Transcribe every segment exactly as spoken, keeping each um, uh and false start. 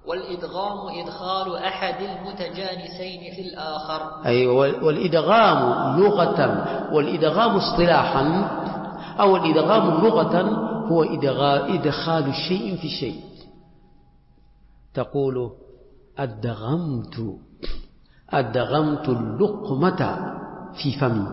والإدغام إدخال أحد المتجانسين في الآخر. أي والإدغام لغة والإدغام اصطلاحا أو الإدغام لغة هو إدخال الشيء في شيء. تقول أدغمت أدغمت اللقمة في فمي،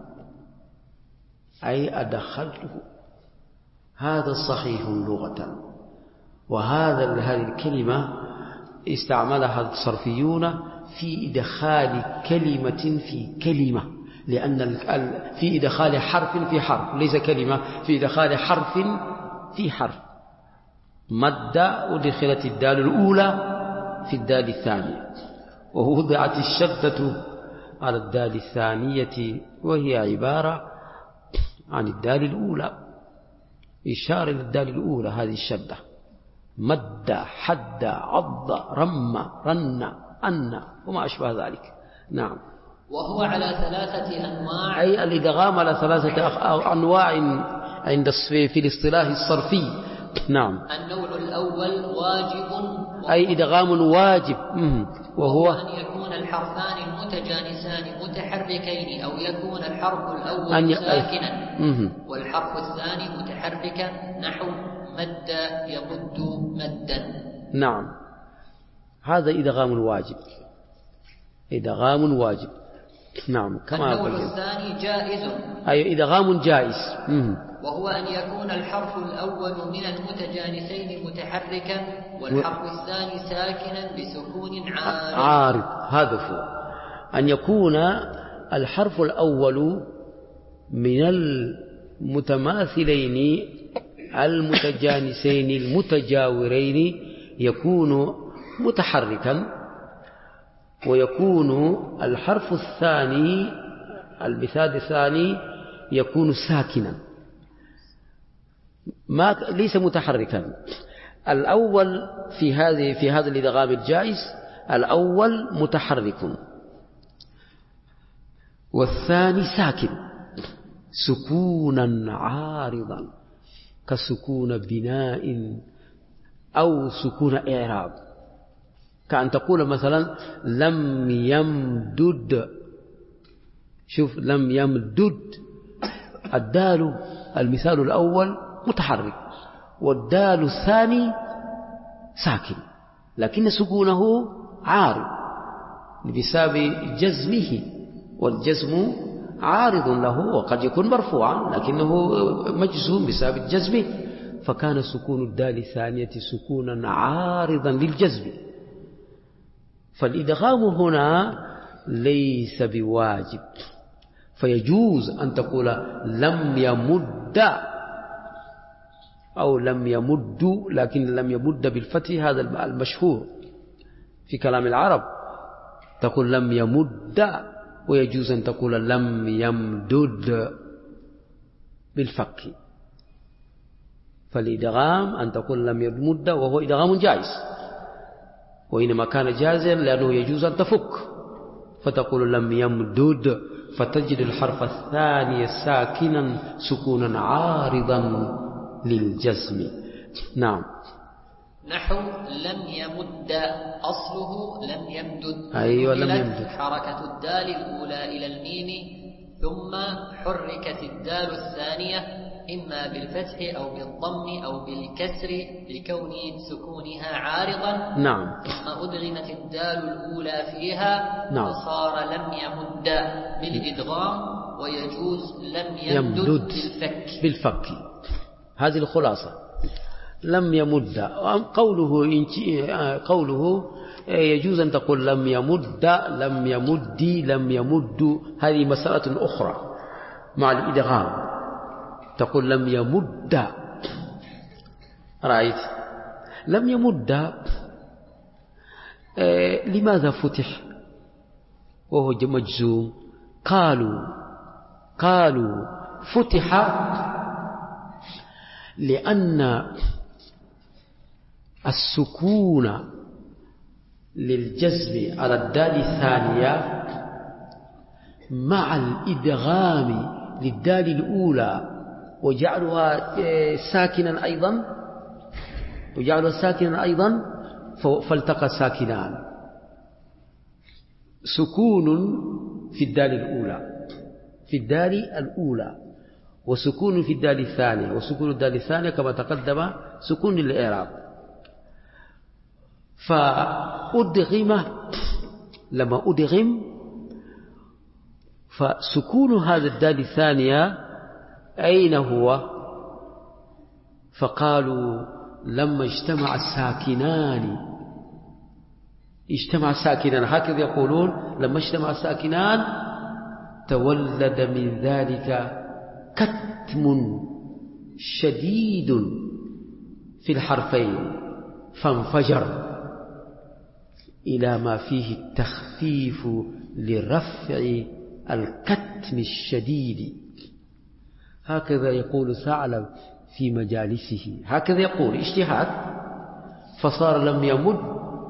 أي أدخلته. هذا صحيح لغة. وهذا هذه الكلمة استعملها الصرفيون في إدخال كلمة في كلمة، لأن في إدخال حرف في حرف، ليس كلمة، في إدخال حرف في حرف. مد ودخلت الدال الأولى في الدال الثانية، ووضعت الشدة على الدال الثانية، وهي عبارة عن الدال الأولى، إشارة للدال الأولى هذه الشدة. مد، حد، عض، رم، رن، أن، وما أشبه ذلك. نعم. وهو على ثلاثة أنواع، أي الإدغام على ثلاثة أنواع عند في الاصطلاح الصرفي. نعم. النوع الأول واجب، أي إدغام واجب، وهو أن يكون الحرفان المتجانسان متحركين، أو يكون الحرف الأول ساكنا والحرف الثاني متحركا، نحو مد يمد مدا. نعم، هذا إدغام واجب، إدغام واجب. نعم. كما النوع الثاني جائز، أي إدغام جائز، وهو أن يكون الحرف الأول من المتجانسين متحركا والحرف الثاني ساكنا بسكون عارض. عارض، هذا هو أن يكون الحرف الأول من المتماثلين المتجانسين المتجاورين يكون متحركا، ويكون الحرف الثاني المثال الثاني يكون ساكنا، ما ليس متحركا. الأول في هذه في هذا الإدغام الجائز، الأول متحرك والثاني ساكن سكونا عارضا، كسكون بناء أو سكون إعراب، كأن تقول مثلا لم يمدد. شوف، لم يمدد، الدال المثال الأول متحرك والدال الثاني ساكن، لكن سكونه عارض بسبب جزمه، والجزم عارض له، وقد يكون مرفوعا لكنه مجزوم بسبب جزمه، فكان سكون الدال الثانية سكونا عارضا للجزم. فالإدغام هنا ليس بواجب، فيجوز أن تقول لم يمد أو لم يمد، لكن لم يمد بالفتح، هذا المشهور في كلام العرب، تقول لم يمد، ويجوز أن تقول لم يمدد بالفك. فالإدغام أن تقول لم يمد وهو إدغام جائز، وإنما كان جائزا لأنه يجوز أن تفك، فتقول لم يمدد، فتجد الحرف الثاني ساكنا سكونا عارضا للجزم. نعم. نحو لم يمد، أصله لم يمدد، أيوة لم يمدد، حركة الدال الأولى إلى الميم، ثم حركت الدال الثانية إما بالفتح أو بالضم أو بالكسر لكون سكونها عارضا. نعم. ثم أدغمت الدال الأولى فيها، نعم. فصار لم يمد بالإدغام، ويجوز لم يمدد, يمدد بالفك. بالفك. هذه الخلاصة. لم يمد، قوله قوله يجوز أن تقول لم يمد، لم يمدي، لم يمد، هذه مسألة أخرى مع الإدغام. تقول لم يمد، رأيت؟ لم يمد لماذا فتح وهو مجزوم؟ قالوا قالوا فتح لأن السكون للجزم على الدال الثانية مع الإدغام للدال الأولى وجعلها ساكنا أيضا وجعلها ساكنا أيضا فالتقى ساكنان، سكون في الدال الأولى في الدال الأولى وسكون في الدال الثانية، وسكون الدال الثانية كما تقدم سكون الإعراب. فأدغم، لما أدغم فسكون هذا الدال الثانية أين هو؟ فقالوا لما اجتمع الساكنان، اجتمع الساكنان هكذا يقولون، لما اجتمع الساكنان تولد من ذلك كتم شديد في الحرفين فانفجر إلى ما فيه التخفيف لرفع الكتم الشديد. هكذا يقول ثعلب في مجالسه، هكذا يقول اجتهاد، فصار لم يمد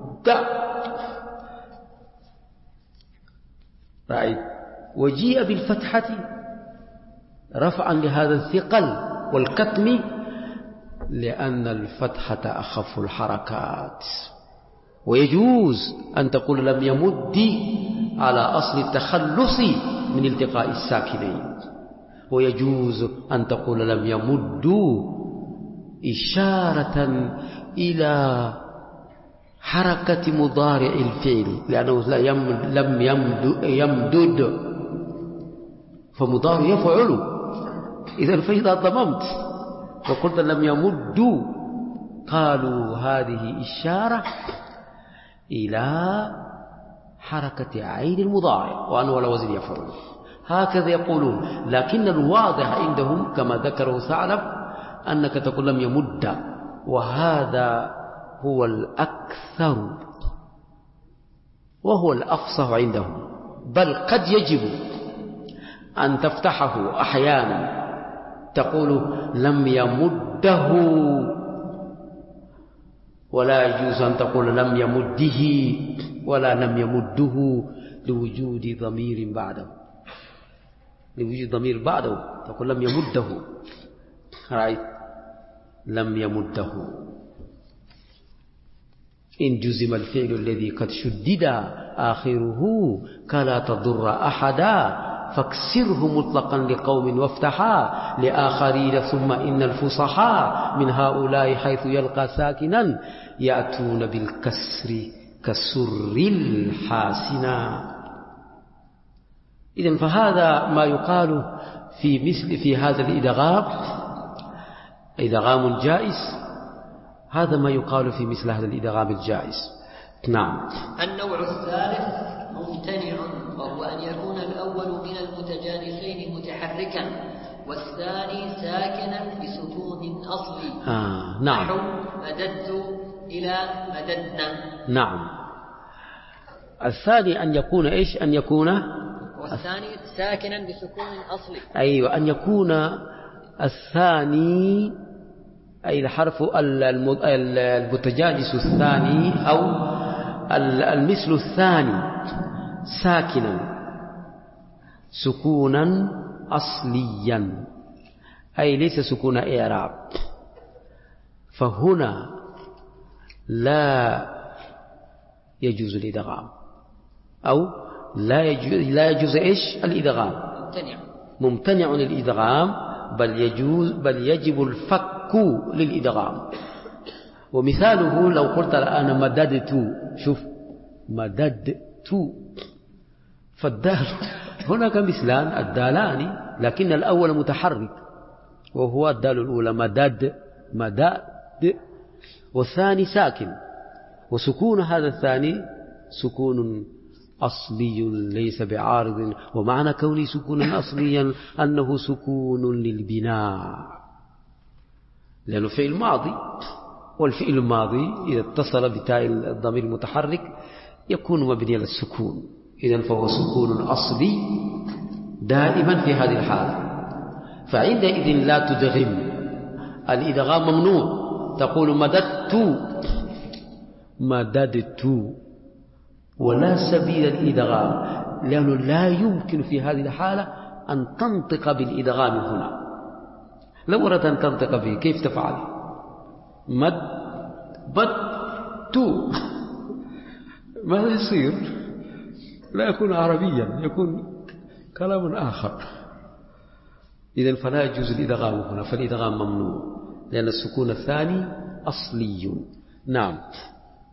رأيت. وجيء بالفتحة رفعا لهذا الثقل والكتم، لأن الفتحة أخف الحركات، ويجوز أن تقول لم يمد على أصل التخلص من التقاء الساكنين، ويجوز أن تقول لم يمد إشارة إلى حركة مضارع الفعل، لأنه لم يمدد فمضارع يفعل، إذن فإذا ضممت وقلت لم يمد قالوا هذه إشارة إلى حركة عين المضارع وأنه ولا وزن يفعل، هكذا يقولون. لكن الواضح عندهم كما ذكره ثعلب أنك تقول لم يمد، وهذا هو الأكثر وهو الأفصح عندهم، بل قد يجب أن تفتحه أحيانا تقول لم يمده، ولا يجوز أن تقول لم يمده ولا لم يمده لوجود ضمير بعده، لوجود ضمير بعده تقول لم يمده، رأيت لم يمده. إن جزم الفعل الذي قد شدد آخره كلا تضر أحدا فاكسره مطلقا لقوم وافتحا لآخرين، ثم إن الفصحاء من هؤلاء حيث يلقى ساكنا يأتون بالكسر كسر الحاسنا. إذن فهذا ما يقال في مثل في هذا الإدغام، إدغام جائز، هذا ما يقال في مثل هذا الإدغام الجائز. نعم. النوع الثالث ممتنع، وهو أن يكون الأول من المتجانسين متحركا والثاني ساكنا بسكون أصلي. آه نعم. نحو مددت إلى مددنا. نعم. الثاني أن يكون إيش؟ أن يكون والثاني ساكنا بسكون أصلي. أيوة، أن يكون الثاني أي الحرف المتجانس الثاني أو المثل الثاني ساكنا سكونا أصليا، أي ليس سكون إعراب، فهنا لا يجوز الإدغام، أو لا يجوز, لا يجوز إيش الإدغام، ممتنع ممتنع الإدغام، بل يجوز بل يجب الفك للإدغام. ومثاله لو قلت أنا مددت، شوف مددت، فالدال هناك مثلان الدالان، لكن الأول متحرك وهو الدال الأولى مدد مدد، والثاني ساكن، وسكون هذا الثاني سكون أصلي ليس بعارض. ومعنى كونه سكونا أصليا أنه سكون للبناء، لأنه فعل ماضي، والفعل الماضي إذا اتصل بتاء الضمير المتحرك يكون مبني للسكون، إذن فهو سكون أصلي دائما في هذه الحالة. فعندئذ لا تدغم، الإدغام ممنوع، تقول مددت مددت، ولا سبيل الإدغام، لأنه لا يمكن في هذه الحالة أن تنطق بالإدغام هنا. لو أردت أن تنطق به كيف تفعل؟ مد بد تو ما يصير، لا يكون عربيا، يكون كلام آخر. إذن فلا يجوز الإدغام هنا، فالإدغام ممنوع لأن السكون الثاني أصلي. نعم.